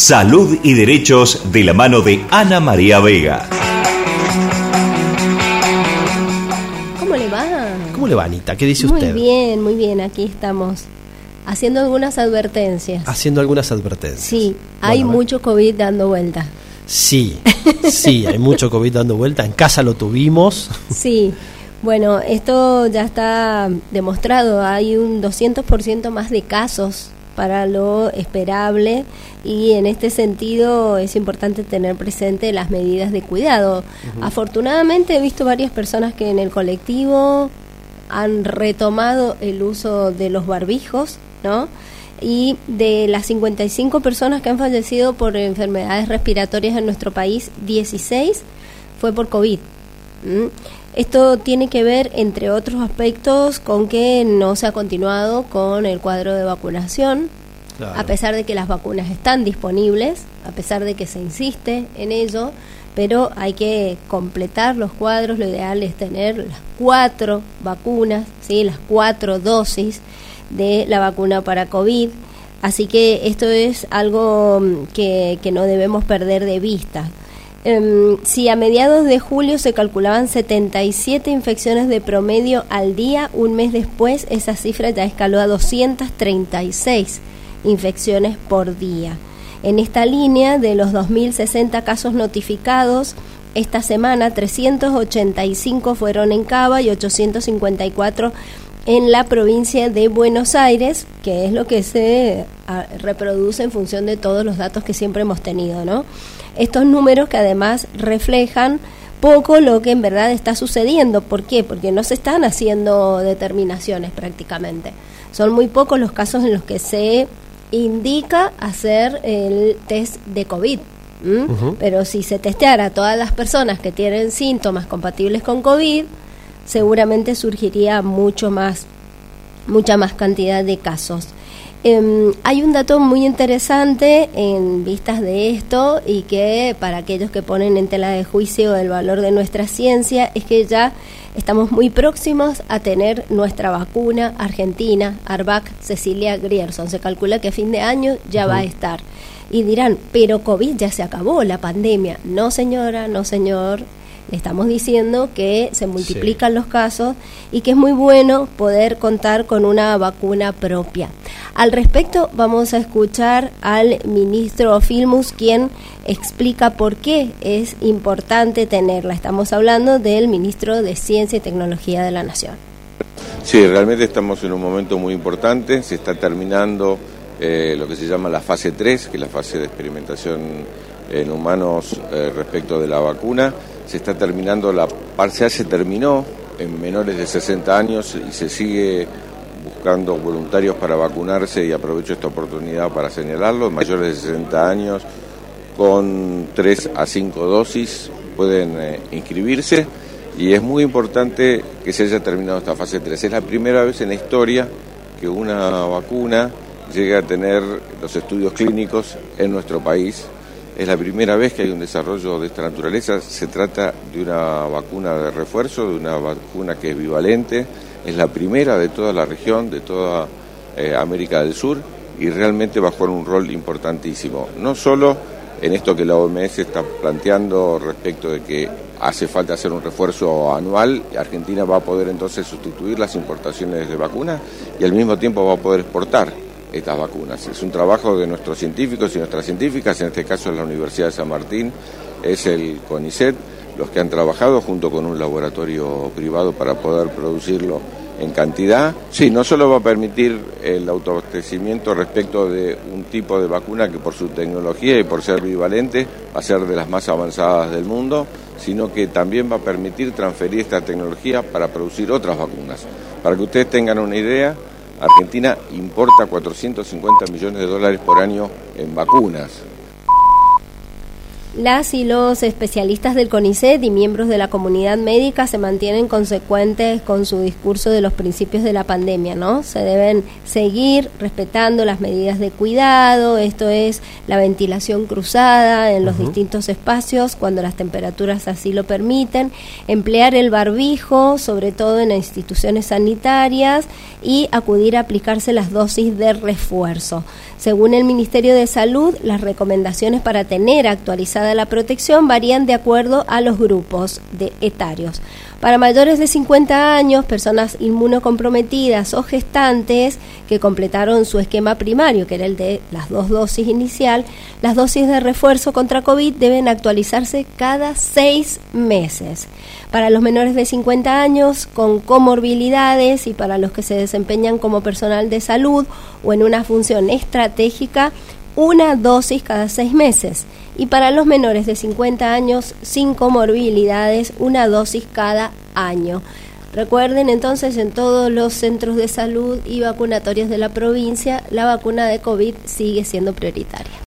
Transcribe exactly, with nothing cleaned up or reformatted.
Salud y Derechos de la mano de Ana María Vega. ¿Cómo le va? ¿Cómo le va, Anita? ¿Qué dice muy usted? Muy bien, muy bien. Aquí estamos haciendo algunas advertencias. Haciendo algunas advertencias. Sí, hay bueno, mucho COVID dando vuelta. Sí, sí, hay mucho COVID dando vuelta. En casa lo tuvimos. Sí, bueno, esto ya está demostrado. Hay un doscientos por ciento más de casos para lo esperable, y en este sentido es importante tener presente las medidas de cuidado. Uh-huh. Afortunadamente he visto varias personas que en el colectivo han retomado el uso de los barbijos, ¿no? Y de las cincuenta y cinco personas que han fallecido por enfermedades respiratorias en nuestro país, dieciséis fue por COVID. ¿Mm? Esto tiene que ver, entre otros aspectos, con que no se ha continuado con el cuadro de vacunación, claro. A pesar de que las vacunas están disponibles, a pesar de que se insiste en ello, pero hay que completar los cuadros. Lo ideal es tener las cuatro vacunas, ¿sí? Las cuatro dosis de la vacuna para COVID. Así que esto es algo que, que no debemos perder de vista. Um, si a mediados de julio se calculaban setenta y siete infecciones de promedio al día, un mes después esa cifra ya escaló a doscientas treinta y seis infecciones por día. En esta línea, de los dos mil sesenta casos notificados esta semana, trescientos ochenta y cinco fueron en Cava y ochocientos cincuenta y cuatro en la provincia de Buenos Aires, que es lo que se a, reproduce en función de todos los datos que siempre hemos tenido, ¿no? Estos números que además reflejan poco lo que en verdad está sucediendo. ¿Por qué? Porque no se están haciendo determinaciones prácticamente. Son muy pocos los casos en los que se indica hacer el test de COVID. ¿Mm? Uh-huh. Pero si se testeara a todas las personas que tienen síntomas compatibles con COVID, seguramente surgiría mucho más, mucha más cantidad de casos. Eh, hay un dato muy interesante en vistas de esto, y que para aquellos que ponen en tela de juicio el valor de nuestra ciencia, es que ya estamos muy próximos a tener nuestra vacuna argentina, Arvac Cecilia Grierson. Se calcula que a fin de año ya uh-huh. va a estar. Y dirán, pero COVID ya se acabó, la pandemia. No, señora, no, señor. Le estamos diciendo que se multiplican sí. los casos, y que es muy bueno poder contar con una vacuna propia. Al respecto, vamos a escuchar al ministro Filmus, quien explica por qué es importante tenerla. Estamos hablando del ministro de Ciencia y Tecnología de la Nación. Sí, realmente estamos en un momento muy importante. Se está terminando eh, lo que se llama la fase tres, que es la fase de experimentación en humanos eh, respecto de la vacuna. Se está terminando, la parcial se terminó en menores de sesenta años y se sigue buscando voluntarios para vacunarse, y aprovecho esta oportunidad para señalarlo. Mayores de sesenta años con tres a cinco dosis pueden eh, inscribirse, y es muy importante que se haya terminado esta fase tres. Es la primera vez en la historia que una vacuna llega a tener los estudios clínicos en nuestro país. Es la primera vez que hay un desarrollo de esta naturaleza. Se trata de una vacuna de refuerzo, de una vacuna que es bivalente. Es la primera de toda la región, de toda eh, América del Sur, y realmente va a jugar un rol importantísimo. No solo en esto que la O M S está planteando respecto de que hace falta hacer un refuerzo anual. Argentina va a poder entonces sustituir las importaciones de vacunas, y al mismo tiempo va a poder exportar estas vacunas. Es un trabajo de nuestros científicos y nuestras científicas, en este caso es la Universidad de San Martín, es el CONICET, los que han trabajado junto con un laboratorio privado para poder producirlo en cantidad. Sí, no solo va a permitir el autoabastecimiento respecto de un tipo de vacuna que por su tecnología y por ser bivalente va a ser de las más avanzadas del mundo, sino que también va a permitir transferir esta tecnología para producir otras vacunas. Para que ustedes tengan una idea, Argentina importa cuatrocientos cincuenta millones de dólares por año en vacunas. Las y los especialistas del CONICET y miembros de la comunidad médica se mantienen consecuentes con su discurso de los principios de la pandemia, ¿no? Se deben seguir respetando las medidas de cuidado, esto es la ventilación cruzada en los uh-huh. distintos espacios cuando las temperaturas así lo permiten, emplear el barbijo, sobre todo en instituciones sanitarias, y acudir a aplicarse las dosis de refuerzo. Según el Ministerio de Salud, las recomendaciones para tener actualizada la protección varían de acuerdo a los grupos de etarios. Para mayores de cincuenta años, personas inmunocomprometidas o gestantes que completaron su esquema primario, que era el de las dos dosis inicial, las dosis de refuerzo contra COVID deben actualizarse cada seis meses. Para los menores de cincuenta años con comorbilidades y para los que se desempeñan como personal de salud o en una función estratégica, una dosis cada seis meses. Y para los menores de cincuenta años sin comorbilidades, una dosis cada año. Recuerden entonces, en todos los centros de salud y vacunatorios de la provincia, la vacuna de COVID sigue siendo prioritaria.